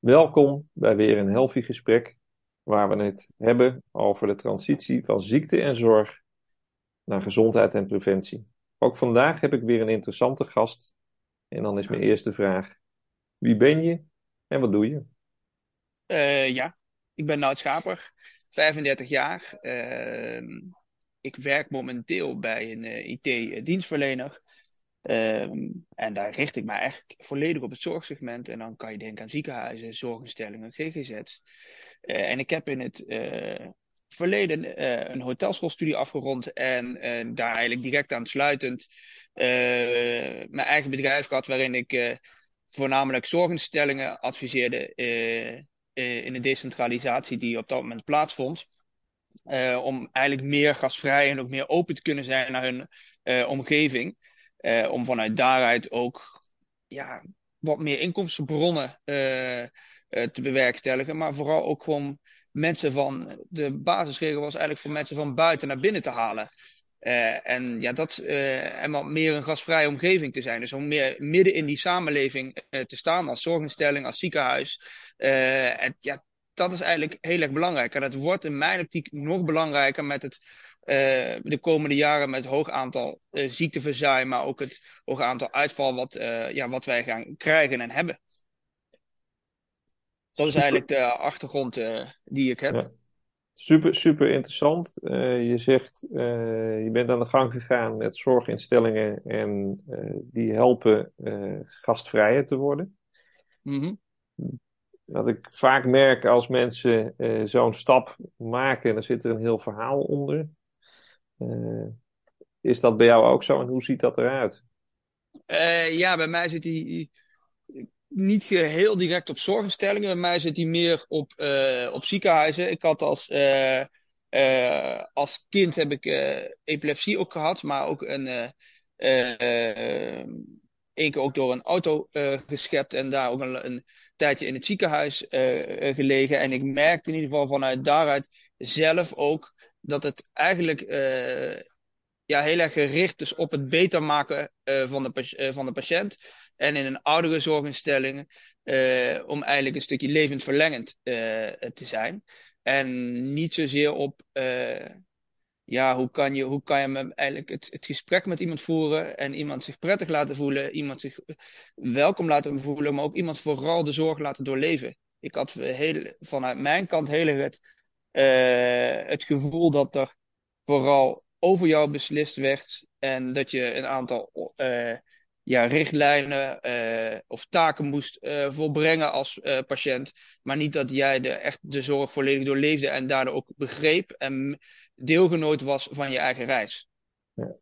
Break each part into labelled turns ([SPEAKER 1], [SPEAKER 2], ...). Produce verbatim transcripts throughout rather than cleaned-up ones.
[SPEAKER 1] Welkom bij weer een Healthy gesprek, waar we het hebben over de transitie van ziekte en zorg naar gezondheid en preventie. Ook vandaag heb ik weer een interessante gast. En dan is mijn eerste vraag: wie ben je en wat doe je?
[SPEAKER 2] Eh, ja, ik ben Nout Schaper, vijfendertig jaar. Ehm, ik werk momenteel bij een eh, I T-dienstverlener. Ehm, en daar richt ik me eigenlijk volledig op het zorgsegment. En dan kan je denken aan ziekenhuizen, zorginstellingen, G G Z's. Eh, en ik heb in het eh, verleden eh, een hotelschoolstudie afgerond. En eh, daar eigenlijk direct aansluitend eh, mijn eigen bedrijf gehad, waarin ik eh, voornamelijk zorginstellingen adviseerde eh, eh, in de decentralisatie die op dat moment plaatsvond. Eh, om eigenlijk meer gasvrij en ook meer open te kunnen zijn naar hun eh, omgeving. Eh, om vanuit daaruit ook ja, wat meer inkomstenbronnen eh, eh, te bewerkstelligen. Maar vooral ook gewoon mensen van. De basisregel was eigenlijk voor mensen van buiten naar binnen te halen. Eh, en ja, dat eh, en wat meer een gasvrije omgeving te zijn. Dus om meer midden in die samenleving eh, te staan als zorginstelling, als ziekenhuis. Eh, en ja, dat is eigenlijk heel erg belangrijk. En dat wordt in mijn optiek nog belangrijker met het uh, de komende jaren met het hoog aantal uh, ziekteverzuim, maar ook het hoog aantal uitval wat, uh, ja, wat wij gaan krijgen en hebben. Dat is
[SPEAKER 1] Super,
[SPEAKER 2] eigenlijk de achtergrond uh, die ik heb.
[SPEAKER 1] ja, super, super interessant. Eh, je zegt, eh, je bent aan de gang gegaan met zorginstellingen en eh, die helpen eh, gastvrijer te worden.
[SPEAKER 2] Mm-hmm.
[SPEAKER 1] Wat ik vaak merk als mensen eh, zo'n stap maken, dan zit er een heel verhaal onder. Eh, is dat bij jou ook zo en hoe ziet dat eruit?
[SPEAKER 2] Uh, ja, bij mij zit hij niet geheel direct op zorginstellingen. Bij mij zit hij meer op, uh, op ziekenhuizen. Ik had als, uh, uh, als kind heb ik uh, epilepsie ook gehad, maar ook een, uh, uh, één keer ook door een auto uh, geschept en daar ook een, een tijdje in het ziekenhuis uh, gelegen. En ik merkte in ieder geval vanuit daaruit zelf ook dat het eigenlijk uh, ja, heel erg gericht dus op het beter maken uh, van, de, uh, van de patiënt. En in een oudere zorginstelling uh, om eigenlijk een stukje levensverlengend uh, te zijn. En niet zozeer op uh, ja, hoe kan je, hoe kan je met, eigenlijk het, het gesprek met iemand voeren en iemand zich prettig laten voelen, iemand zich welkom laten voelen, maar ook iemand vooral de zorg laten doorleven. Ik had heel, vanuit mijn kant heel erg het, uh, het gevoel dat er vooral over jou beslist werd en dat je een aantal uh, ja, richtlijnen uh, of taken moest uh, volbrengen als uh, patiënt, maar niet dat jij de, echt de zorg volledig doorleefde en daardoor ook begreep en deelgenoot was van je eigen reis.
[SPEAKER 1] Ja.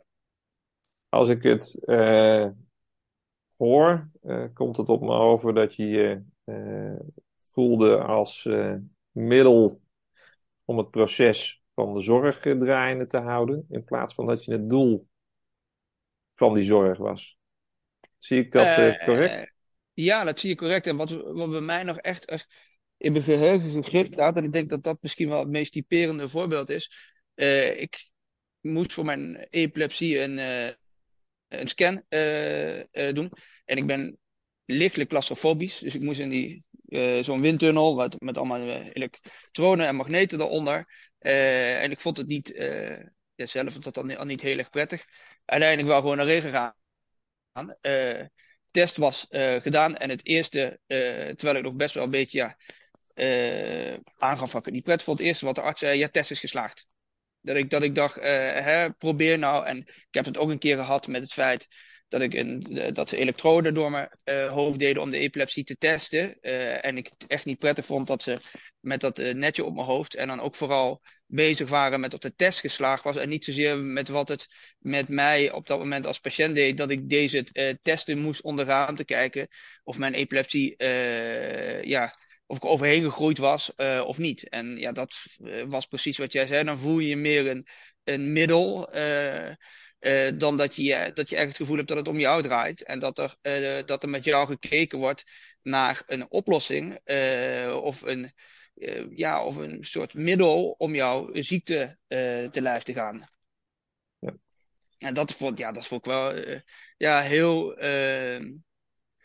[SPEAKER 1] Als ik het eh, hoor, eh, komt het op me over dat je je eh, voelde als eh, middel om het proces van de zorg eh, draaiende te houden, in plaats van dat je het doel van die zorg was. Zie ik dat eh,
[SPEAKER 2] Uh,
[SPEAKER 1] correct?
[SPEAKER 2] ja, dat zie je correct. En wat, wat bij mij nog echt, echt in mijn geheugen gegrift staat, en ik denk dat dat misschien wel het meest typerende voorbeeld is. Uh, ik moest voor mijn epilepsie een, uh, een scan uh, uh, doen. En ik ben lichtelijk claustrofobisch. Dus ik moest in die, uh, zo'n windtunnel met, met allemaal uh, elektronen en magneten eronder. Uh, en ik vond het niet, uh, ja, zelf vond dat dan al niet heel erg prettig. Uiteindelijk wel gewoon naar regen gegaan. Uh, test was uh, gedaan en het eerste, uh, terwijl ik nog best wel een beetje ja, uh, aangaf dat ik het niet prettig vond, het eerste wat de arts zei, ja, test is geslaagd. Dat ik, dat ik dacht, uh, hè, probeer nou. En ik heb het ook een keer gehad met het feit dat, ik een, dat ze elektroden door mijn uh, hoofd deden om de epilepsie te testen. Uh, en ik het echt niet prettig vond dat ze met dat uh, netje op mijn hoofd en dan ook vooral bezig waren met of de test geslaagd was. En niet zozeer met wat het met mij op dat moment als patiënt deed, dat ik deze uh, testen moest ondergaan te kijken of mijn epilepsie uh, ja, of ik overheen gegroeid was uh, of niet. En ja, dat uh, was precies wat jij zei. Dan voel je je meer een, een middel. Uh, uh, dan dat je, dat je echt het gevoel hebt dat het om jou draait. En dat er, uh, dat er met jou gekeken wordt naar een oplossing. Uh, of, een, uh, ja, of een soort middel om jouw ziekte uh, te lijf te gaan.
[SPEAKER 1] Ja.
[SPEAKER 2] En dat vond, ja, dat vond ik wel uh, ja, heel. Uh,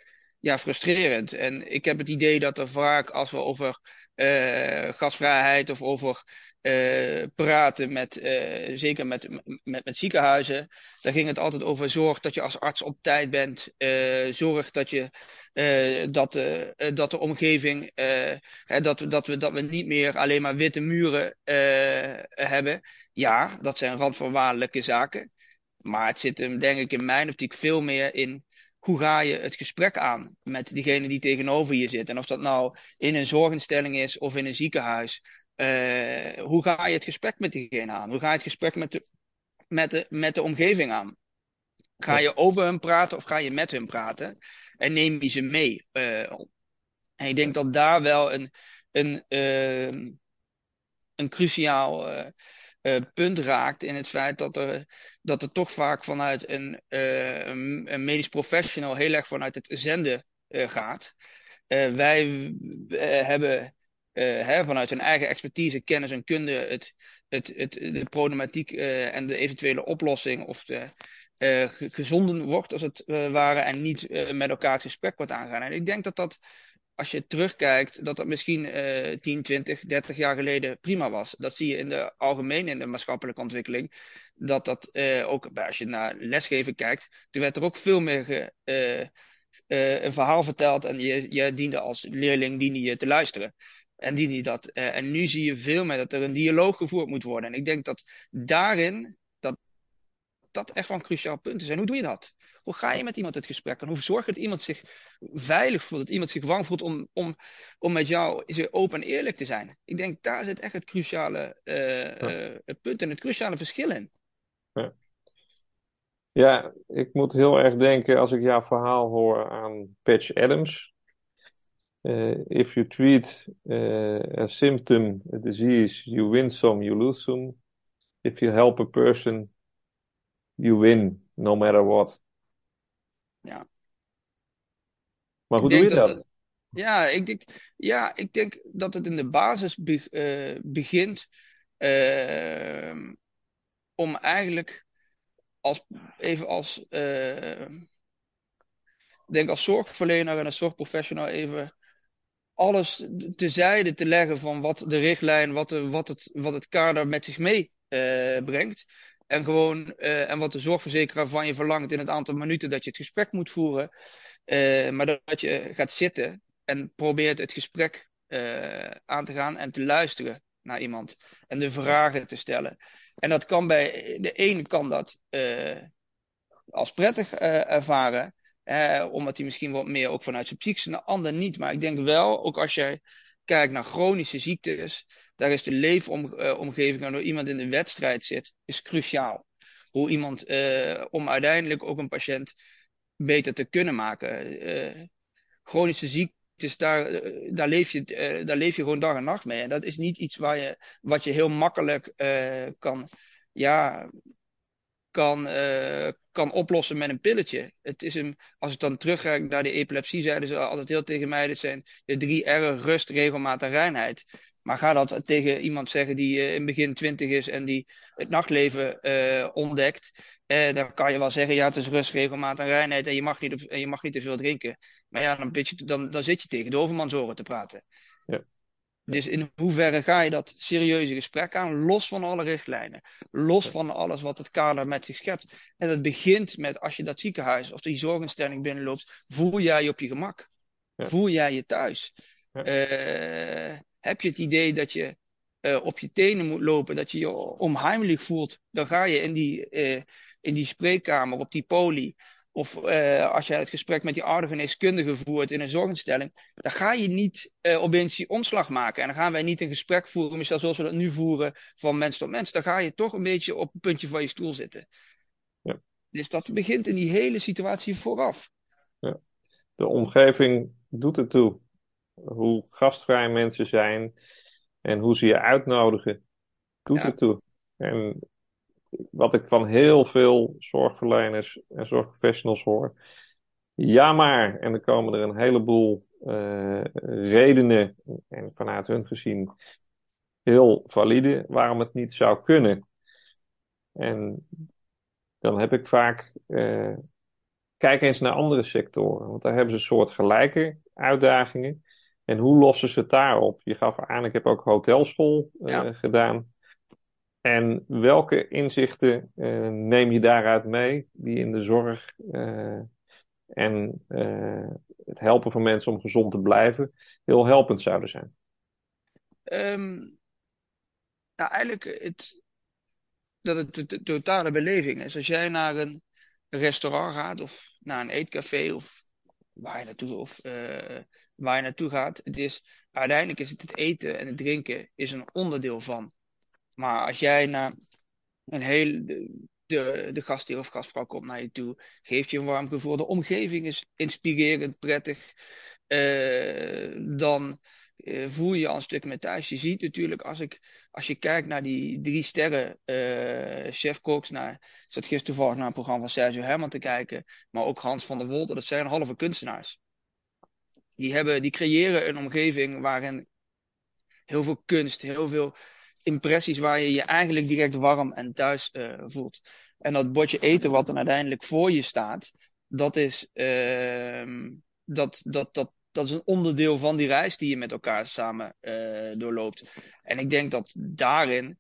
[SPEAKER 2] ja, frustrerend. En ik heb het idee dat er vaak, als we over eh, gastvrijheid of over eh, praten met, eh, zeker met, met, met ziekenhuizen, dan ging het altijd over zorg dat je als arts op tijd bent. Eh, zorg dat je eh, dat, eh, eh, dat de omgeving, eh, hè, dat, we, dat, we, dat we niet meer alleen maar witte muren eh, hebben. Ja, dat zijn randvoorwaardelijke zaken. Maar het zit hem, denk ik, in mijn optiek veel meer in hoe ga je het gesprek aan met diegene die tegenover je zit. En of dat nou in een zorginstelling is of in een ziekenhuis. Eh, hoe ga je het gesprek met diegene aan? Hoe ga je het gesprek met de, met de, met de omgeving aan? Ga
[SPEAKER 1] Ja,
[SPEAKER 2] je over hem praten of ga je met hem praten? En neem je ze mee? Uh, en ik denk dat daar wel een, een, uh, een cruciaal uh, uh, punt raakt in het feit dat er, dat er toch vaak vanuit een, uh, een, een medisch professional heel erg vanuit het zenden uh, gaat. Uh, wij uh, hebben uh, hè, vanuit hun eigen expertise, kennis en kunde het, het, het, de problematiek uh, en de eventuele oplossing of de uh, gezonden wordt als het uh, ware en niet uh, met elkaar het gesprek wordt aangaan. En ik denk dat dat als je terugkijkt, dat dat misschien uh, tien, twintig, dertig jaar geleden prima was. Dat zie je in de algemeen in de maatschappelijke ontwikkeling. Dat dat uh, ook, als je naar lesgeven kijkt, toen werd er ook veel meer ge, uh, uh, een verhaal verteld en je, je diende als leerling diende je te luisteren. En, diende je dat. Uh, en nu zie je veel meer dat er een dialoog gevoerd moet worden. En ik denk dat daarin, dat dat echt wel een cruciaal punt is. En hoe doe je dat? Hoe ga je met iemand het gesprek aan? Hoe zorg je dat iemand zich veilig voelt, dat iemand zich warm voelt om, om, om met jou open en eerlijk te zijn? Ik denk, daar zit echt het cruciale
[SPEAKER 1] ja,
[SPEAKER 2] uh, uh, punt en het cruciale verschil in.
[SPEAKER 1] ja. Ja, ik moet heel erg denken als ik jouw verhaal hoor aan Patch Adams. Uh, if you treat uh, a symptom, a disease, you win some, you lose some. If you help a person, you win, no matter what.
[SPEAKER 2] Ja,
[SPEAKER 1] Maar
[SPEAKER 2] ik
[SPEAKER 1] hoe doe
[SPEAKER 2] denk
[SPEAKER 1] je
[SPEAKER 2] dat,
[SPEAKER 1] dat?
[SPEAKER 2] dat ja, ik denk, ja, ik denk dat het in de basis be, uh, begint uh, om eigenlijk als, even als, uh, denk als zorgverlener en als zorgprofessional even alles tezijde te leggen van wat de richtlijn, wat, de, wat, het, wat het kader met zich meebrengt. Uh, brengt. En gewoon, uh, en wat de zorgverzekeraar van je verlangt in het aantal minuten dat je het gesprek moet voeren. Uh, maar dat je gaat zitten en probeert het gesprek uh, aan te gaan en te luisteren naar iemand. En de
[SPEAKER 1] Ja,
[SPEAKER 2] vragen te stellen. En dat kan bij de ene kan dat uh, als prettig uh, ervaren. Uh, omdat hij misschien wat meer ook vanuit zijn psychische, de ander niet. Maar ik denk wel, ook als je kijkt naar chronische ziektes, daar is de leefomgeving waardoor iemand in de wedstrijd zit, is cruciaal. Hoe iemand, uh, om uiteindelijk ook een patiënt beter te kunnen maken. Uh, chronische ziektes, daar, uh, daar, leef je, uh, daar leef je gewoon dag en nacht mee. En dat is niet iets waar je, wat je heel makkelijk uh, kan, ja, kan, uh, kan oplossen met een pilletje. Het is een, als ik dan terugga naar de epilepsie, zeiden ze altijd heel tegen mij, dit zijn de drie R'en: rust, regelmaat en reinheid. Maar ga dat tegen iemand zeggen die uh, in begin twintig is en die het nachtleven uh, ontdekt. Uh, dan kan je wel zeggen, ja, het is rust, regelmaat en reinheid en je mag niet, en je mag niet te veel drinken. Maar ja, dan, je, dan, dan zit je tegen de overmansoren te praten.
[SPEAKER 1] ja, ja,
[SPEAKER 2] Dus in hoeverre ga je dat serieuze gesprek aan, los van alle richtlijnen, los
[SPEAKER 1] ja,
[SPEAKER 2] van alles wat het kader met zich schept. En dat begint met als je dat ziekenhuis of die zorginstelling binnenloopt, voel jij je op je gemak?
[SPEAKER 1] ja,
[SPEAKER 2] Voel jij je thuis?
[SPEAKER 1] ja,
[SPEAKER 2] Uh, heb je het idee dat je uh, op je tenen moet lopen, dat je je onheimelijk voelt? Dan ga je in die, uh, in die spreekkamer, op die poli. Of uh, als je het gesprek met die oude geneeskundige voert in een zorginstelling, dan ga je niet uh, opeens die omslag maken. En dan gaan wij niet een gesprek voeren, misschien zoals we dat nu voeren, van mens tot mens. Dan ga je toch een beetje op een puntje van je stoel zitten.
[SPEAKER 1] ja,
[SPEAKER 2] Dus dat begint in die hele situatie vooraf.
[SPEAKER 1] ja. De omgeving doet ertoe. Hoe gastvrij mensen zijn en hoe ze je uitnodigen, doet
[SPEAKER 2] Ja,
[SPEAKER 1] ertoe. En wat ik van heel veel zorgverleners en zorgprofessionals hoor, ja maar, en dan komen er een heleboel uh, redenen, en vanuit hun gezien heel valide, waarom het niet zou kunnen. En dan heb ik vaak uh, kijk eens naar andere sectoren, want daar hebben ze soort gelijke uitdagingen. En hoe lossen ze het daarop? Je gaf aan, ik heb ook hotelschool
[SPEAKER 2] Ja.
[SPEAKER 1] eh, gedaan. En welke inzichten eh, neem je daaruit mee, die in de zorg eh, en eh, het helpen van mensen om gezond te blijven heel helpend zouden zijn?
[SPEAKER 2] Ehm, nou, eigenlijk het, dat het de, de totale beleving is. Als jij naar een restaurant gaat of naar een eetcafé of waar je naartoe, of, eh, waar je naartoe gaat, het is, uiteindelijk is het het eten en het drinken is een onderdeel van. Maar als jij naar een heel, de, de, de gastheer of gastvrouw komt naar je toe, geeft je een warm gevoel. De omgeving is inspirerend, prettig. Eh, dan eh, voel je je al een stuk meer thuis. Je ziet natuurlijk, als, ik, als je kijkt naar die drie sterren eh chefkoks, naar, ik zat gisteren toevallig naar een programma van Sergio Herman te kijken, maar ook Hans van der Wolde, dat zijn halve kunstenaars. Die, hebben, die creëren een omgeving waarin heel veel kunst, heel veel impressies waar je je eigenlijk direct warm en thuis uh, voelt. En dat bordje eten wat dan uiteindelijk voor je staat, dat is, uh, dat, dat, dat, dat is een onderdeel van die reis die je met elkaar samen uh, doorloopt. En ik denk dat daarin,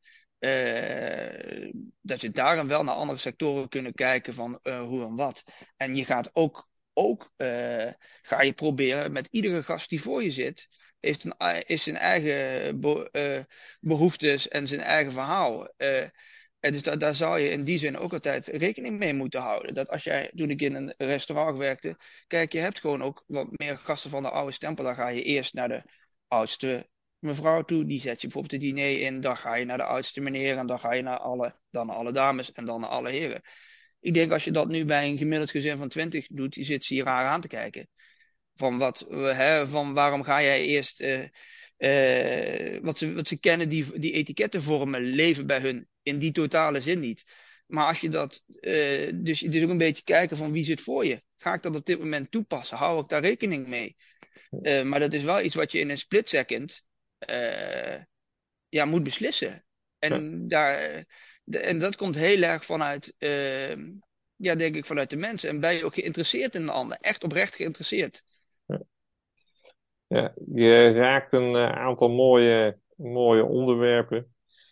[SPEAKER 2] uh, dat je daarin wel naar andere sectoren kunnen kijken van uh, hoe en wat. En je gaat ook, ook uh, ga je proberen met iedere gast die voor je zit, heeft een, is zijn eigen be, uh, behoeftes en zijn eigen verhaal. Uh, en dus da, daar zou je in die zin ook altijd rekening mee moeten houden. Dat als jij, toen ik in een restaurant werkte, kijk, je hebt gewoon ook wat meer gasten van de oude stempel. Dan ga je eerst naar de oudste mevrouw toe, die zet je bijvoorbeeld het diner in. Dan ga je naar de oudste meneer en dan ga je naar alle, dan naar alle dames en dan naar alle heren. Ik denk als je dat nu bij een gemiddeld gezin van twintig doet, die zit ze je raar aan te kijken. Van, wat, hè, van waarom ga jij eerst. Uh, uh, wat, ze, wat ze kennen, die, die etiketten vormen, leven bij hun in die totale zin niet. Maar als je dat. Uh, dus, dus ook een beetje kijken van wie zit voor je. Ga ik dat op dit moment toepassen? Hou ik daar rekening mee? Uh, maar dat is wel iets wat je in een split second. Uh, ja, moet beslissen.
[SPEAKER 1] Ja,
[SPEAKER 2] En, daar, de, en dat komt heel erg vanuit. Uh, ja, denk ik, vanuit de mensen. En ben je ook geïnteresseerd in een ander? Echt oprecht geïnteresseerd?
[SPEAKER 1] ja. Ja, je raakt een eh, aantal mooie, mooie onderwerpen.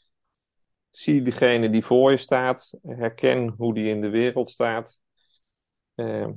[SPEAKER 1] Zie degene die voor je staat, herken hoe die in de wereld staat. Eh,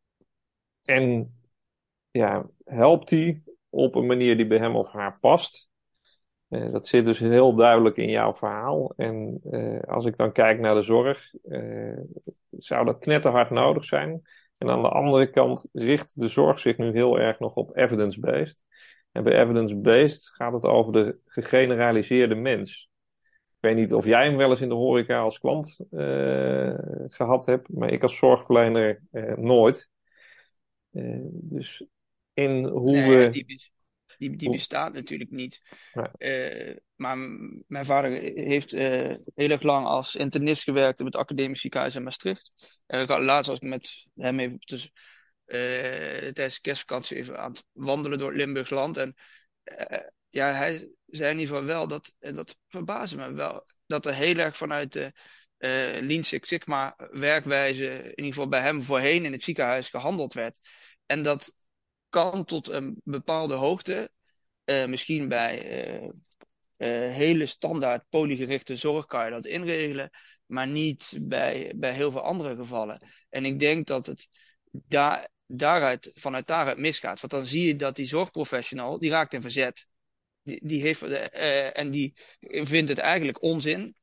[SPEAKER 1] en ja, help die op een manier die bij hem of haar past. Eh, dat zit dus heel duidelijk in jouw verhaal. En eh, als ik dan kijk naar de zorg, eh, zou dat knetterhard nodig zijn. En aan de andere kant richt de zorg zich nu heel erg nog op evidence-based. En bij evidence-based gaat het over de gegeneraliseerde mens. Ik weet niet of jij hem wel eens in de horeca als klant eh, gehad hebt, maar ik als zorgverlener eh, nooit. Eh, dus in hoe
[SPEAKER 2] Nee,
[SPEAKER 1] we.
[SPEAKER 2] die, bes- die, die
[SPEAKER 1] Hoe,
[SPEAKER 2] bestaat natuurlijk niet.
[SPEAKER 1] nou,
[SPEAKER 2] Eh, maar m- mijn vader heeft eh, heel erg lang als internist gewerkt op het academisch ziekenhuis in Maastricht. En ik had, laatst was ik met hem even dus, eh, tijdens de kerstvakantie even aan het wandelen door het Limburgs land. En eh, ja, hij zei in ieder geval wel, dat, en dat verbaasde me wel, dat er heel erg vanuit de eh Lean Six Sigma werkwijze, in ieder geval bij hem voorheen in het ziekenhuis, gehandeld werd. En dat kan tot een bepaalde hoogte, uh, misschien bij uh, uh, hele standaard polygerichte zorg kan je dat inregelen, maar niet bij, bij heel veel andere gevallen. En ik denk dat het daar, daaruit, vanuit daaruit misgaat. Want dan zie je dat die zorgprofessional, die raakt in verzet. Die, die heeft, uh, en die vindt het eigenlijk onzin.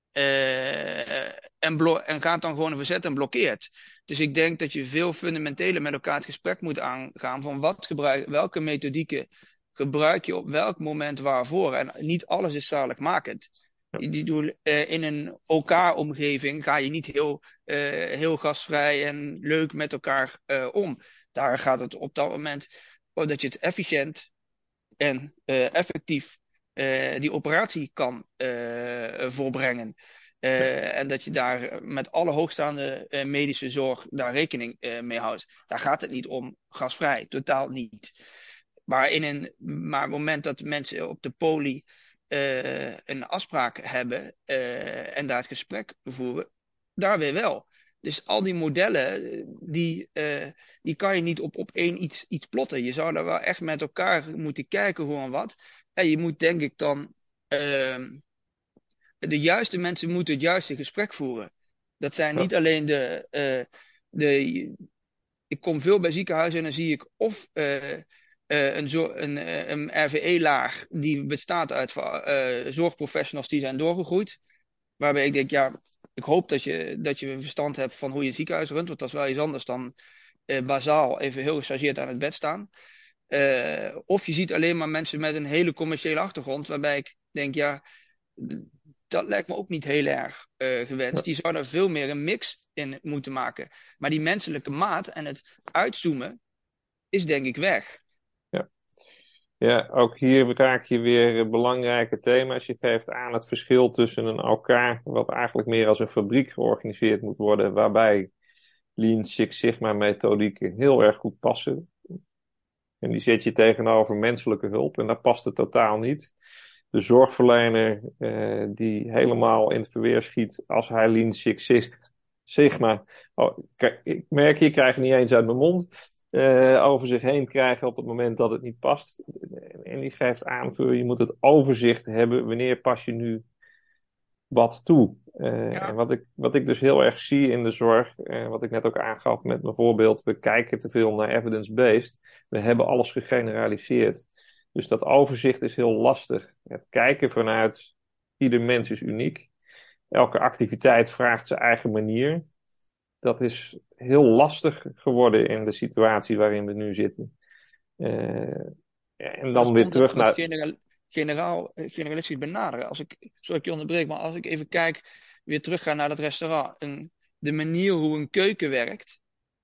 [SPEAKER 2] Uh, en, blo- en gaat dan gewoon een verzet en blokkeert. Dus ik denk dat je veel fundamenteler met elkaar het gesprek moet aangaan van wat gebruik, welke methodieken gebruik je op welk moment waarvoor. En niet alles is zaligmakend. Die doen, uh, in een OK-omgeving ga je niet heel, uh, heel gastvrij en leuk met elkaar uh, om. Daar gaat het op dat moment oh, dat je het efficiënt en uh, effectief uh, die operatie kan uh, voorbrengen. Uh, en dat je daar met alle hoogstaande uh, medische zorg daar rekening uh, mee houdt. Daar gaat het niet om gasvrij, totaal niet. Maar in een maar het moment dat mensen op de poli uh, een afspraak hebben uh, en daar het gesprek voeren, daar weer wel. Dus al die modellen, eh, die, eh, die kan je niet op, op één iets, iets plotten. Je zou daar wel echt met elkaar moeten kijken hoe en wat. En je moet denk ik dan, ehm, de juiste mensen moeten het juiste gesprek voeren. Dat zijn
[SPEAKER 1] Ja,
[SPEAKER 2] niet alleen de, eh, de ik kom veel bij ziekenhuizen en dan zie ik of eh, eh, een, zo- een, eh, een R V E-laag die bestaat uit eh, zorgprofessionals die zijn doorgegroeid. Waarbij ik denk, ja, ik hoop dat je, dat je verstand hebt van hoe je een ziekenhuis runt, want dat is wel iets anders dan eh, bazaal even heel gechargeerd aan het bed staan. Eh, of je ziet alleen maar mensen met een hele commerciële achtergrond, waarbij ik denk, ja, dat lijkt me ook niet heel erg eh, gewenst.
[SPEAKER 1] ja,
[SPEAKER 2] Die zou daar veel meer een mix in moeten maken. Maar die menselijke maat en het uitzoomen is denk ik weg.
[SPEAKER 1] ja. Ja, ook hier raak je weer eh, belangrijke thema's. Je geeft aan het verschil tussen een O K, wat eigenlijk meer als een fabriek georganiseerd moet worden, waarbij Lean Six Sigma methodieken heel erg goed passen. En die zet je tegenover menselijke hulp en dat past het totaal niet. De zorgverlener eh, die helemaal in het verweer schiet als hij Lean Six Sigma. Oh, kijk, ik merk, je krijgt het niet eens uit mijn mond. eh, over zich heen krijgen op het moment dat het niet past. En die geeft aan, je moet het overzicht hebben. Wanneer pas je nu wat toe? Eh, en
[SPEAKER 2] Ja,
[SPEAKER 1] wat ik, wat ik dus heel erg zie in de zorg, eh, wat ik net ook aangaf met mijn voorbeeld, we kijken te veel naar evidence-based. We hebben alles gegeneraliseerd. Dus dat overzicht is heel lastig. Het kijken vanuit ieder mens is uniek. Elke activiteit vraagt zijn eigen manier. Dat is heel lastig geworden in de situatie waarin we nu zitten. Eh, en
[SPEAKER 2] maar
[SPEAKER 1] dan
[SPEAKER 2] dat
[SPEAKER 1] weer
[SPEAKER 2] komt het,
[SPEAKER 1] terug
[SPEAKER 2] dat
[SPEAKER 1] naar.
[SPEAKER 2] generaal, generaal, eh, generalistisch benaderen. Als ik, sorry ik je onderbreek, maar als ik even kijk, weer terugga naar dat restaurant. Een, de manier hoe een keuken werkt.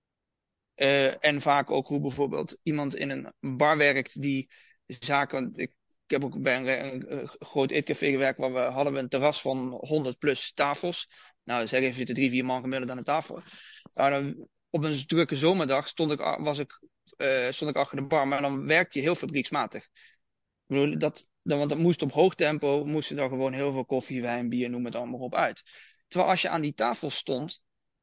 [SPEAKER 2] eh, en vaak ook hoe bijvoorbeeld iemand in een bar werkt die zaken. Want Ik, ik heb ook bij een, een, een groot eetcafé gewerkt waar we hadden we een terras van honderd plus tafels. Nou, zeg even zitten drie, vier man gemiddeld aan de tafel. Nou, dan, op een drukke zomerdag stond ik, a- was ik, eh, stond ik achter de bar, maar dan werk je heel fabrieksmatig. Ik bedoel, dat, dan, want dat moest op hoog tempo, moesten er gewoon heel veel koffie, wijn, bier, noem het allemaal op uit. Terwijl als je aan die tafel stond,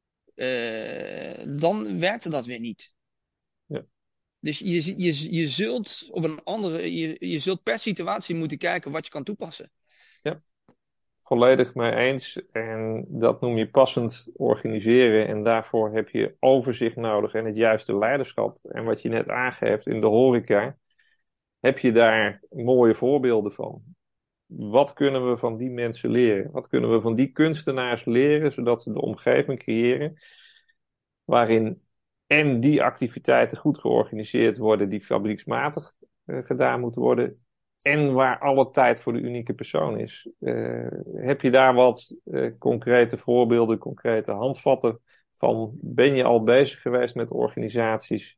[SPEAKER 2] eh, dan werkte dat weer niet.
[SPEAKER 1] Ja,
[SPEAKER 2] Dus je, je, je zult op een andere, je, je zult per situatie moeten kijken wat je kan toepassen.
[SPEAKER 1] ja. Volledig mee eens. En dat noem je passend organiseren. En daarvoor heb je overzicht nodig en het juiste leiderschap. En wat je net aangeeft in de horeca, heb je daar mooie voorbeelden van. Wat kunnen we van die mensen leren? Wat kunnen we van die kunstenaars leren, zodat ze de omgeving creëren waarin en die activiteiten goed georganiseerd worden die fabrieksmatig eh, gedaan moeten worden en waar alle tijd voor de unieke persoon is. Eh, heb je daar wat eh, concrete voorbeelden, concrete handvatten van? Ben je al bezig geweest met organisaties?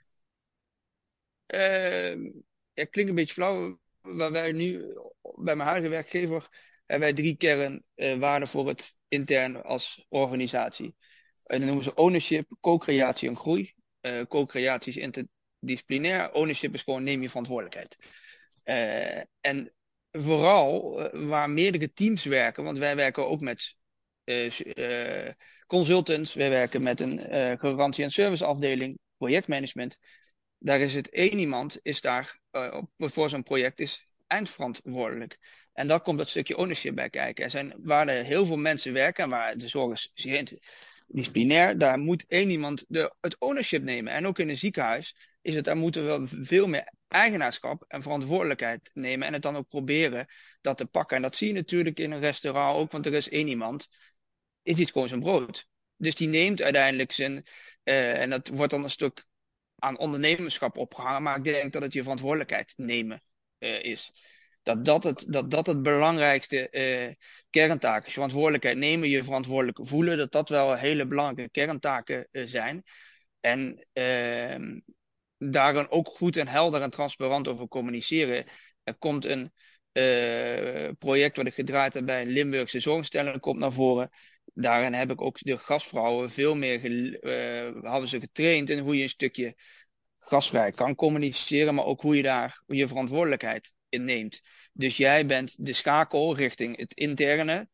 [SPEAKER 2] Uh, ja, klinkt een beetje flauw. Waar wij nu bij mijn huidige werkgever hebben wij drie kernwaarden voor het intern als organisatie. En dan noemen ze ownership, co-creatie en groei. Uh, co-creatie is interdisciplinair. Ownership is gewoon neem je verantwoordelijkheid. Uh, en vooral uh, waar meerdere teams werken, want wij werken ook met uh, uh, consultants, wij werken met een uh, garantie- en serviceafdeling, projectmanagement. Daar is het één iemand is daar uh, op, voor zo'n project is eindverantwoordelijk. En daar komt dat stukje ownership bij kijken. Er zijn waar er heel veel mensen werken en waar de zorg is zeer disciplinair, daar moet één iemand de, het ownership nemen. En ook in een ziekenhuis is het, daar moeten we veel meer eigenaarschap en verantwoordelijkheid nemen en het dan ook proberen dat te pakken. En dat zie je natuurlijk in een restaurant ook, want er is één iemand, is iets gewoon zijn brood. Dus die neemt uiteindelijk zijn, uh, en dat wordt dan een stuk aan ondernemerschap opgehangen, maar ik denk dat het je verantwoordelijkheid nemen uh, is. Dat dat het, dat dat het belangrijkste uh, kerntaak is. Je verantwoordelijkheid nemen, je verantwoordelijk voelen, dat dat wel hele belangrijke kerntaken uh, zijn. En uh, daar dan ook goed en helder en transparant over communiceren. Er komt een uh, project wat ik gedraaid heb bij een Limburgse zorginstelling komt naar voren. Daarin heb ik ook de gastvrouwen veel meer uh, hadden ze getraind in hoe je een stukje gastvrij kan communiceren, maar ook hoe je daar je verantwoordelijkheid in neemt. Dus jij bent de schakel richting het interne.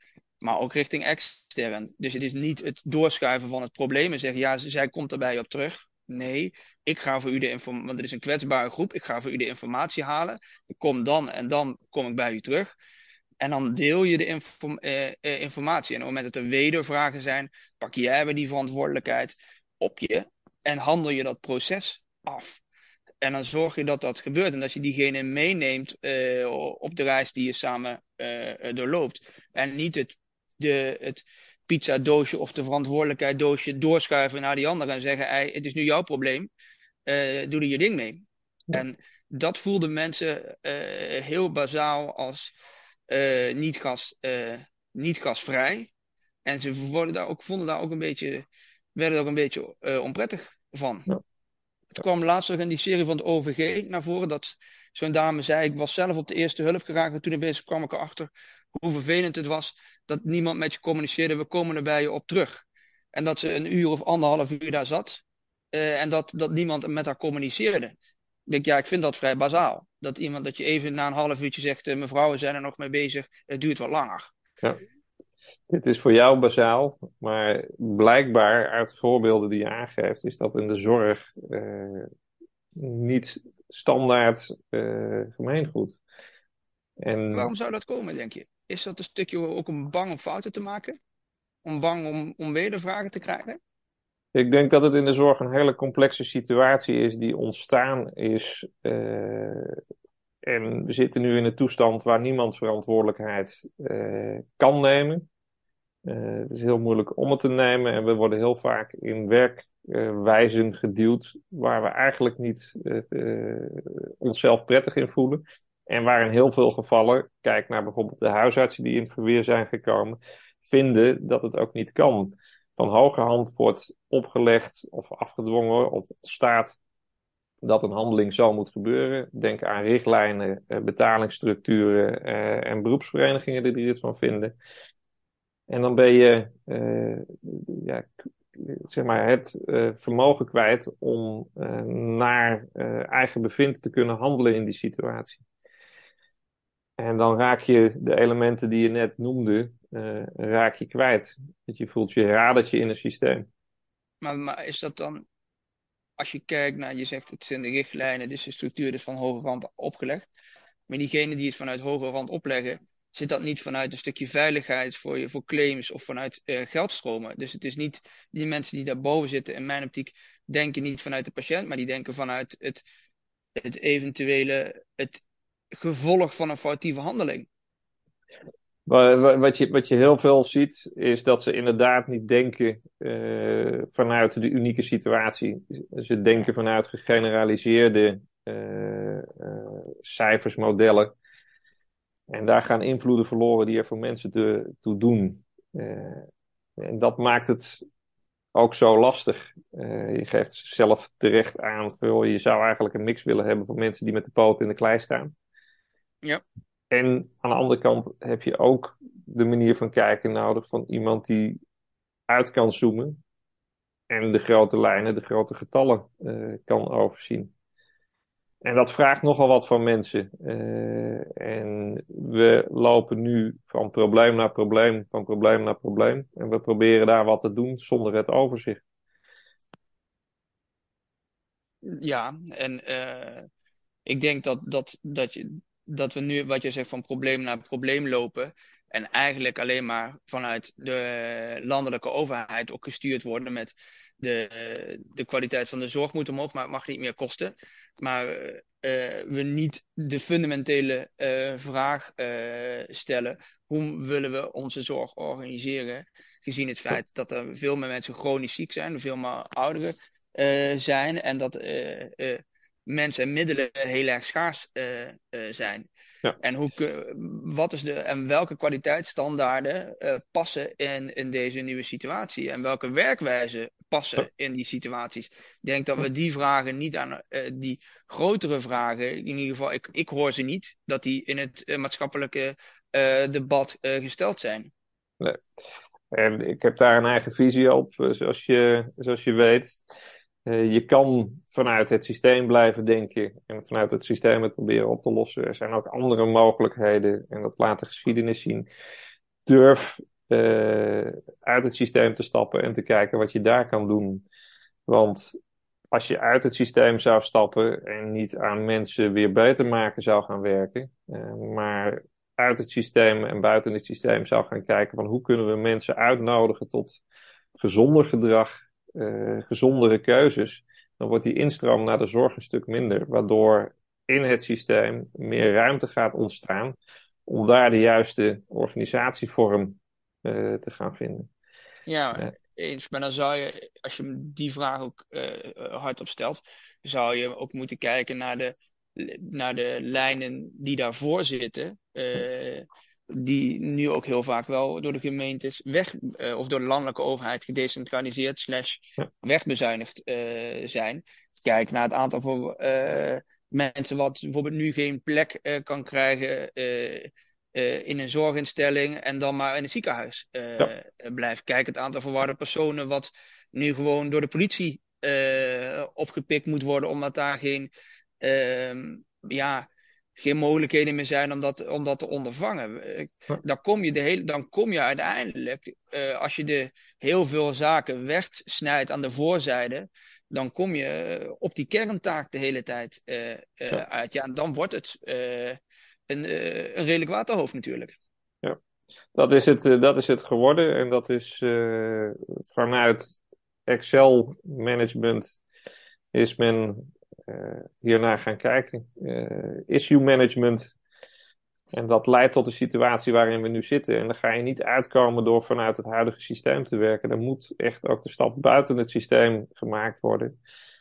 [SPEAKER 2] maar ook richting extern. Dus het is niet het doorschuiven van het probleem en zeggen, ja, z- zij komt erbij op terug. Nee, ik ga voor u de informatie, want het is een kwetsbare groep, ik ga voor u de informatie halen. Ik kom dan en dan kom ik bij u terug. En dan deel je de inform- eh, eh, informatie. En op het moment dat er wedervragen zijn, pak jij bij die verantwoordelijkheid op je en handel je dat proces af. En dan zorg je dat dat gebeurt en dat je diegene meeneemt eh, op de reis die je samen eh, eh, doorloopt. En niet het, de, het pizzadoosje of de verantwoordelijkheidsdoosje doorschuiven naar die ander en zeggen: "Ei, het is nu jouw probleem, eh, doe er je ding mee." En dat voelden mensen eh, heel bazaal als eh, niet gas, eh, niet gasvrij. En ze worden daar ook, vonden daar ook een beetje, werden er ook een beetje eh, onprettig van.
[SPEAKER 1] Ja.
[SPEAKER 2] Het kwam laatst nog in die serie van het O V G naar voren dat zo'n dame zei: ik was zelf op de eerste hulp geraakt. En toen ineens kwam ik erachter hoe vervelend het was dat niemand met je communiceerde. We komen er bij je op terug. En dat ze een uur of anderhalf uur daar zat. eh, en dat, dat niemand met haar communiceerde. Ik denk, ja, ik vind dat vrij bazaal. Dat iemand dat je even na een half uurtje zegt: eh, mevrouw, we zijn er nog mee bezig. Het duurt wat langer.
[SPEAKER 1] Ja. Dit is voor jou bazaal, maar blijkbaar uit de voorbeelden die je aangeeft, is dat in de zorg eh, niet standaard eh, gemeengoed. En
[SPEAKER 2] Waarom zou dat komen, denk je? Is dat een stukje ook om bang om fouten te maken? Om bang om, om wedervragen te krijgen?
[SPEAKER 1] ik denk dat het in de zorg een hele complexe situatie is die ontstaan is. eh, en we zitten nu in een toestand waar niemand verantwoordelijkheid eh, kan nemen. Eh, het is heel moeilijk om het te nemen en we worden heel vaak in werkwijzen geduwd waar we eigenlijk niet eh, eh, onszelf prettig in voelen. En waar in heel veel gevallen, kijk naar bijvoorbeeld de huisartsen die in het verweer zijn gekomen, vinden dat het ook niet kan. Van hogerhand wordt opgelegd of afgedwongen of staat dat een handeling zo moet gebeuren. Denk aan richtlijnen, eh, betalingsstructuren eh, en beroepsverenigingen die er iets van vinden. En dan ben je eh, ja, k- zeg maar het eh, vermogen kwijt om eh, naar eh, eigen bevind te kunnen handelen in die situatie. En dan raak je de elementen die je net noemde, eh, raak je kwijt. Dat je voelt je radertje in een systeem.
[SPEAKER 2] Maar, maar is dat dan, als je kijkt naar, je zegt het zijn de richtlijnen, dus de structuur is van hoge rand opgelegd. Maar diegenen die het vanuit hoge rand opleggen, zit dat niet vanuit een stukje veiligheid voor je, voor claims of vanuit eh, geldstromen. Dus het is niet, die mensen die daarboven zitten, in mijn optiek, denken niet vanuit de patiënt, maar die denken vanuit het, het eventuele, het gevolg van een foutieve handeling.
[SPEAKER 1] Wa- wa- Wat je, wat je heel veel ziet, is dat ze inderdaad niet denken eh, vanuit de unieke situatie. Ze denken vanuit gegeneraliseerde eh, eh, cijfers, modellen. En daar gaan invloeden verloren die er voor mensen te, toe doen. Eh, en dat maakt het ook zo lastig. Eh, je geeft zelf terecht aan, veel, je zou eigenlijk een mix willen hebben van mensen die met de poot in de klei staan.
[SPEAKER 2] Ja.
[SPEAKER 1] En aan de andere kant heb je ook de manier van kijken nodig van iemand die uit kan zoomen en de grote lijnen, de grote getallen eh, kan overzien. En dat vraagt nogal wat van mensen. Eh, en we lopen nu van probleem naar probleem, van probleem naar probleem. En we proberen daar wat te doen zonder het overzicht.
[SPEAKER 2] Ja, en eh, ik denk dat, dat, dat, je, dat we nu, wat je zegt, van probleem naar probleem lopen. En eigenlijk alleen maar vanuit de landelijke overheid ook gestuurd worden met de, de kwaliteit van de zorg moet omhoog, maar het mag niet meer kosten. Maar eh, we niet de fundamentele eh, vraag eh, stellen: hoe willen we onze zorg organiseren? Gezien het feit dat er veel meer mensen chronisch ziek zijn, veel meer ouderen eh, zijn en dat eh, eh, mensen en middelen heel erg schaars eh, eh, zijn.
[SPEAKER 1] Ja.
[SPEAKER 2] En, hoe, wat is de, en welke kwaliteitsstandaarden uh, passen in, in deze nieuwe situatie? En welke werkwijzen passen in die situaties? Ik denk dat we die vragen niet aan, uh, die grotere vragen, in ieder geval, ik, ik hoor ze niet, dat die in het uh, maatschappelijke uh, debat uh, gesteld zijn.
[SPEAKER 1] Nee. En ik heb daar een eigen visie op, eh, zoals je, zoals je weet. Uh, je kan vanuit het systeem blijven denken en vanuit het systeem het proberen op te lossen. Er zijn ook andere mogelijkheden en dat laat de geschiedenis zien. Durf eh, uit het systeem te stappen en te kijken wat je daar kan doen. Want als je uit het systeem zou stappen en niet aan mensen weer beter maken zou gaan werken, eh, maar uit het systeem en buiten het systeem zou gaan kijken van hoe kunnen we mensen uitnodigen tot gezonder gedrag, eh, gezondere keuzes, dan wordt die instroom naar de zorg een stuk minder, waardoor in het systeem meer ruimte gaat ontstaan om daar de juiste organisatievorm eh, te gaan vinden.
[SPEAKER 2] Ja,
[SPEAKER 1] Eh,
[SPEAKER 2] eens. Maar dan zou je, als je die vraag ook eh, eh, hardop stelt, zou je ook moeten kijken naar de, naar de lijnen die daarvoor zitten. eh, die nu ook heel vaak wel door de gemeentes weg, eh, of door de landelijke overheid gedecentraliseerd slash
[SPEAKER 1] ja,
[SPEAKER 2] wegbezuinigd eh, zijn. Kijk naar het aantal voor, eh, mensen wat bijvoorbeeld nu geen plek eh, kan krijgen. eh, eh, in een zorginstelling en dan maar in het ziekenhuis
[SPEAKER 1] ja,
[SPEAKER 2] eh, blijft. Kijk, het aantal verwarde personen wat nu gewoon door de politie eh, opgepikt moet worden, omdat daar geen, ehm, ja, geen mogelijkheden meer zijn om dat, om dat te ondervangen. Eh,
[SPEAKER 1] ja,
[SPEAKER 2] Dan kom je, de hele, dan kom je uiteindelijk, eh, als je de heel veel zaken wegsnijdt aan de voorzijde, dan kom je eh, op die kerntaak de hele tijd eh, eh,
[SPEAKER 1] ja,
[SPEAKER 2] uit. Ja, en dan wordt het eh, een, eh, een redelijk waterhoofd natuurlijk.
[SPEAKER 1] ja. Dat is het, eh, dat is het geworden en dat is eh, vanuit Excel management is men eh, hiernaar gaan kijken. Eh, issue management. En dat leidt tot de situatie waarin we nu zitten. En dan ga je niet uitkomen door vanuit het huidige systeem te werken. Er moet echt ook de stap buiten het systeem gemaakt worden.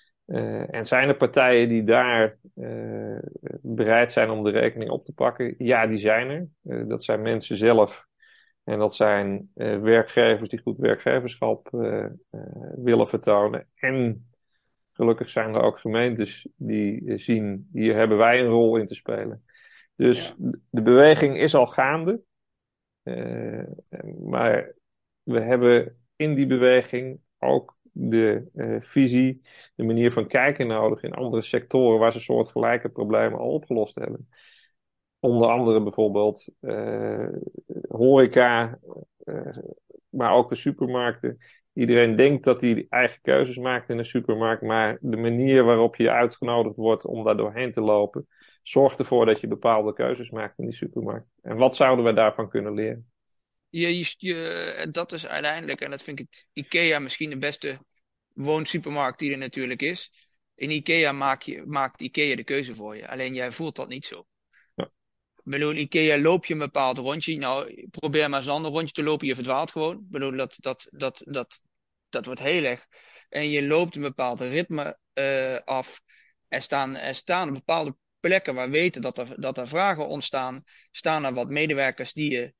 [SPEAKER 1] Uh, en zijn er partijen die daar uh, bereid zijn om de rekening op te pakken? Ja, die zijn er. Uh, dat zijn mensen zelf. En dat zijn uh, werkgevers die goed werkgeverschap uh, uh, willen vertonen. En gelukkig zijn er ook gemeentes die uh, zien, hier hebben wij een rol in te spelen. Dus
[SPEAKER 2] Ja,
[SPEAKER 1] de beweging is al gaande. Uh, maar we hebben in die beweging ook de uh, visie, de manier van kijken nodig in andere sectoren waar ze soortgelijke problemen al opgelost hebben. Onder andere bijvoorbeeld uh, horeca, uh, maar ook de supermarkten. Iedereen denkt dat hij eigen keuzes maakt in een supermarkt, maar de manier waarop je uitgenodigd wordt om daar doorheen te lopen, zorgt ervoor dat je bepaalde keuzes maakt in die supermarkt. En wat zouden we daarvan kunnen leren?
[SPEAKER 2] je, je, je- dat is uiteindelijk, en dat vind ik het IKEA misschien de beste woonsupermarkt die er natuurlijk is. In IKEA maak je, maakt IKEA de keuze voor je. Alleen jij voelt dat niet zo.
[SPEAKER 1] Ja,
[SPEAKER 2] Ik bedoel, IKEA loop je een bepaald rondje. Nou, probeer maar eens een ander rondje te lopen. Je verdwaalt gewoon. Ik bedoel, dat, dat, dat, dat, dat wordt heel erg. En je loopt een bepaald ritme eh, af. Er staan, er staan bepaalde plekken waar we weten dat er, dat er vragen ontstaan. Staan er wat medewerkers die je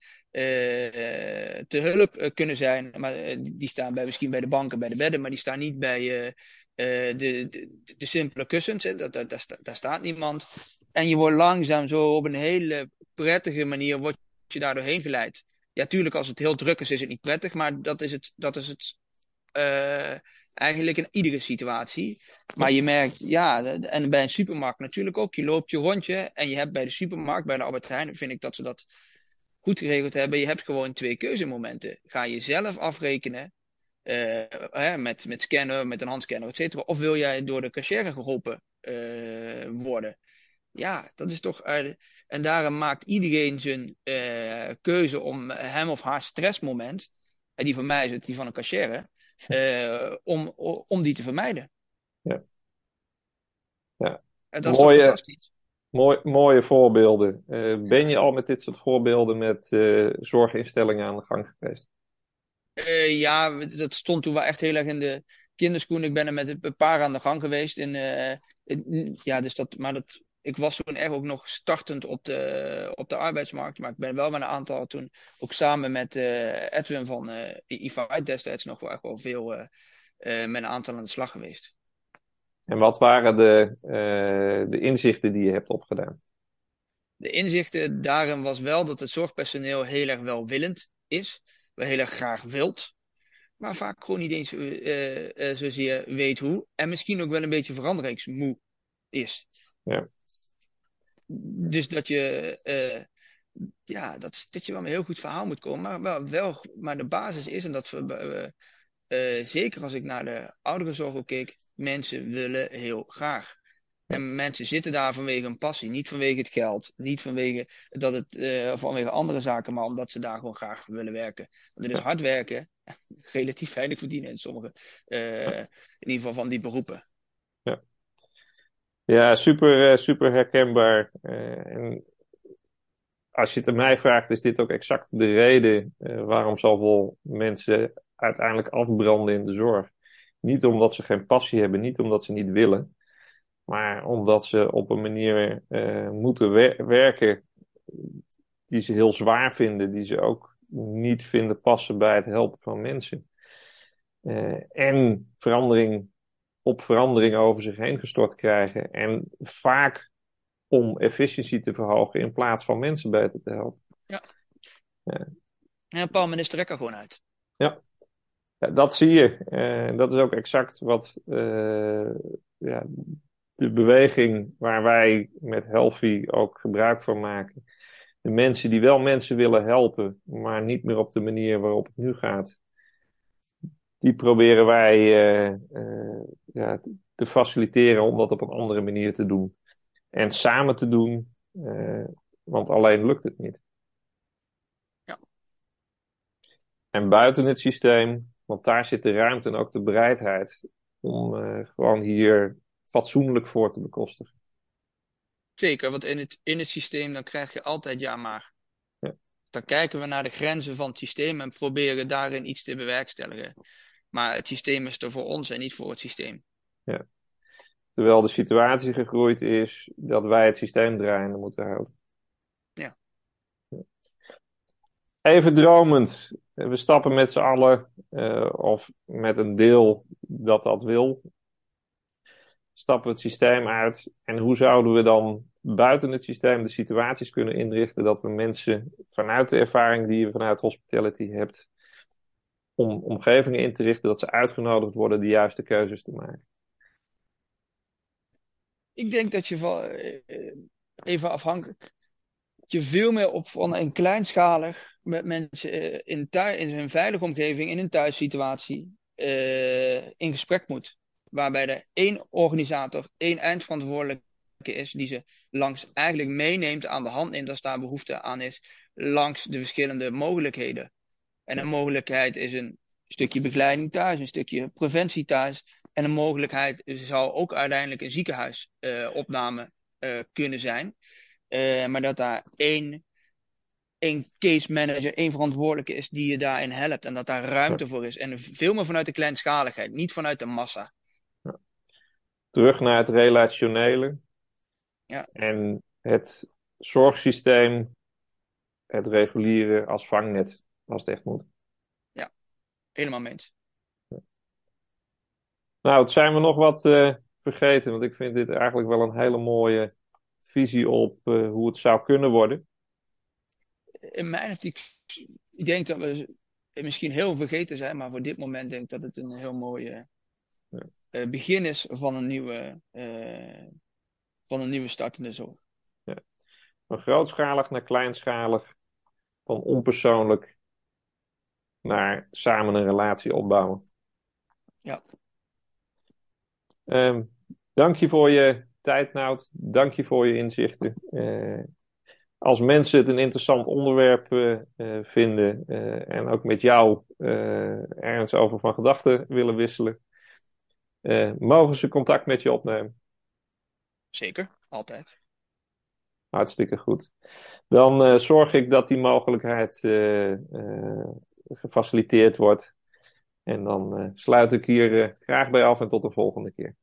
[SPEAKER 2] eh, te hulp eh, kunnen zijn. Maar eh, die staan bij, misschien bij de banken, bij de bedden. Maar die staan niet bij eh, eh, de, de, de simpele kussens. Hè. Dat, dat, daar, sta- daar staat niemand. En je wordt langzaam zo op een hele prettige manier word je daar doorheen geleid. Ja, tuurlijk, als het heel druk is, is het niet prettig, maar dat is het, dat is het eh, eigenlijk in iedere situatie. Maar
[SPEAKER 1] ja,
[SPEAKER 2] je merkt, ja, en bij een supermarkt natuurlijk ook. Je loopt je rondje en je hebt bij de supermarkt, bij de Albert Heijn, vind ik dat ze dat goed geregeld hebben. Je hebt gewoon twee keuzemomenten. Ga je zelf afrekenen eh, hè, met, met scannen, met een handscanner, et cetera. Of wil jij door de cashier geholpen eh, worden? Ja, dat is toch. Uh, en daarom maakt iedereen zijn uh, keuze om hem of haar stressmoment, en die van mij is het die van een cashier, uh, om, om die te vermijden.
[SPEAKER 1] ja, ja.
[SPEAKER 2] En dat is toch
[SPEAKER 1] Mooie,
[SPEAKER 2] fantastisch?
[SPEAKER 1] mooi, mooie voorbeelden. Uh, ben je al met dit soort voorbeelden met uh, zorginstellingen aan de gang geweest?
[SPEAKER 2] Uh, ja, dat stond toen wel echt heel erg in de kinderschoen. Ik ben er met een paar aan de gang geweest. En, uh, in, ja, dus dat, maar dat, ik was toen echt ook nog startend op de, op de arbeidsmarkt. Maar ik ben wel met een aantal toen, ook samen met uh, Edwin van uh, I V I destijds nog wel echt wel veel uh, uh, met een aantal aan de slag geweest.
[SPEAKER 1] En wat waren de, uh, de inzichten die je hebt opgedaan?
[SPEAKER 2] De inzichten daarin was wel dat het zorgpersoneel heel erg welwillend is. Wel heel erg graag wilt. Maar vaak gewoon niet eens uh, uh, zozeer weet hoe. En misschien ook wel een beetje veranderingsmoe is.
[SPEAKER 1] Ja,
[SPEAKER 2] Dus dat je, uh, ja, dat, dat je wel met een heel goed verhaal moet komen. Maar, wel, wel, maar de basis is, en dat we, eh, eh, zeker als ik naar de ouderenzorg ook keek, mensen willen heel graag.
[SPEAKER 1] Ja,
[SPEAKER 2] En mensen zitten daar vanwege een passie, niet vanwege het geld, niet vanwege dat het, eh, vanwege andere zaken, maar omdat ze daar gewoon graag willen werken. Want het is
[SPEAKER 1] ja,
[SPEAKER 2] hard werken, relatief weinig verdienen in sommige,
[SPEAKER 1] ja.
[SPEAKER 2] eh, in ieder geval van die beroepen.
[SPEAKER 1] Ja. Ja, super, eh, super herkenbaar. Eh, en als je het aan mij vraagt, is dit ook exact de reden eh, waarom zoveel mensen uiteindelijk afbranden in de zorg. Niet omdat ze geen passie hebben, niet omdat ze niet willen, maar omdat ze op een manier eh, moeten wer- werken die ze heel zwaar vinden, die ze ook niet vinden passen bij het helpen van mensen. Eh, en verandering op verandering over zich heen gestort krijgen. En vaak om efficiëntie te verhogen in plaats van mensen beter te helpen.
[SPEAKER 2] Ja,
[SPEAKER 1] Ja,
[SPEAKER 2] en Paul, men is er gewoon uit.
[SPEAKER 1] ja. Ja, dat zie je. Eh, dat is ook exact wat eh, ja, de beweging waar wij met Healthy ook gebruik van maken. De mensen die wel mensen willen helpen, maar niet meer op de manier waarop het nu gaat. Die proberen wij eh, eh, ja, te faciliteren om dat op een andere manier te doen. En samen te doen, eh, want alleen lukt het niet.
[SPEAKER 2] Ja,
[SPEAKER 1] En buiten het systeem, want daar zit de ruimte en ook de bereidheid om eh, gewoon hier fatsoenlijk voor te bekostigen.
[SPEAKER 2] zeker, want in het, in het systeem dan krijg je altijd ja maar.
[SPEAKER 1] Ja,
[SPEAKER 2] Dan kijken we naar de grenzen van het systeem en proberen daarin iets te bewerkstelligen. Maar het systeem is er voor ons en niet voor het systeem.
[SPEAKER 1] ja. Terwijl de situatie gegroeid is dat wij het systeem draaiende moeten houden.
[SPEAKER 2] Ja,
[SPEAKER 1] Even dromend. We stappen met z'n allen, eh, of met een deel dat dat wil, stappen we het systeem uit. En hoe zouden we dan buiten het systeem de situaties kunnen inrichten dat we mensen vanuit de ervaring die je vanuit hospitality hebt, om omgevingen in te richten dat ze uitgenodigd worden de juiste keuzes te maken.
[SPEAKER 2] ik denk dat je van, eh, even afhankelijk, je veel meer op van een kleinschalig met mensen eh, in, thui- in hun veilige omgeving, in een thuissituatie, eh, in gesprek moet. Waarbij er één organisator, één eindverantwoordelijke is, die ze langs eigenlijk meeneemt, aan de hand neemt als daar behoefte aan is, langs de verschillende mogelijkheden. En een mogelijkheid is een stukje begeleiding thuis, een stukje preventie thuis. En een mogelijkheid zou ook uiteindelijk een ziekenhuisopname uh, uh, kunnen zijn. Uh, maar dat daar één, één case manager, één verantwoordelijke is die je daarin helpt. En dat daar
[SPEAKER 1] Ja,
[SPEAKER 2] ruimte voor is. En veel meer vanuit de kleinschaligheid, niet vanuit de massa.
[SPEAKER 1] ja. Terug naar het relationele
[SPEAKER 2] Ja,
[SPEAKER 1] en het zorgsysteem, het reguliere als vangnet, als het echt moet.
[SPEAKER 2] ja, helemaal mee eens.
[SPEAKER 1] Nou, het zijn we nog wat uh, vergeten, want ik vind dit eigenlijk wel een hele mooie visie op uh, hoe het zou kunnen worden.
[SPEAKER 2] In mijn optiek, ik denk dat we misschien heel vergeten zijn, maar voor dit moment denk ik dat het een heel mooie
[SPEAKER 1] Ja.
[SPEAKER 2] uh, begin is van een nieuwe, uh, van een nieuwe start in de zorg.
[SPEAKER 1] Ja. Van grootschalig naar kleinschalig, van onpersoonlijk naar samen een relatie opbouwen.
[SPEAKER 2] Ja,
[SPEAKER 1] Um, dank je voor je tijd, Nout. Dank je voor je inzichten. Uh, als mensen het een interessant onderwerp uh, uh, vinden uh, en ook met jou uh, ergens over van gedachten willen wisselen, uh, mogen ze contact met je opnemen.
[SPEAKER 2] zeker, altijd.
[SPEAKER 1] Hartstikke goed. Dan uh, zorg ik dat die mogelijkheid uh, uh, gefaciliteerd wordt. En dan uh, sluit ik hier uh, graag bij af en tot de volgende keer.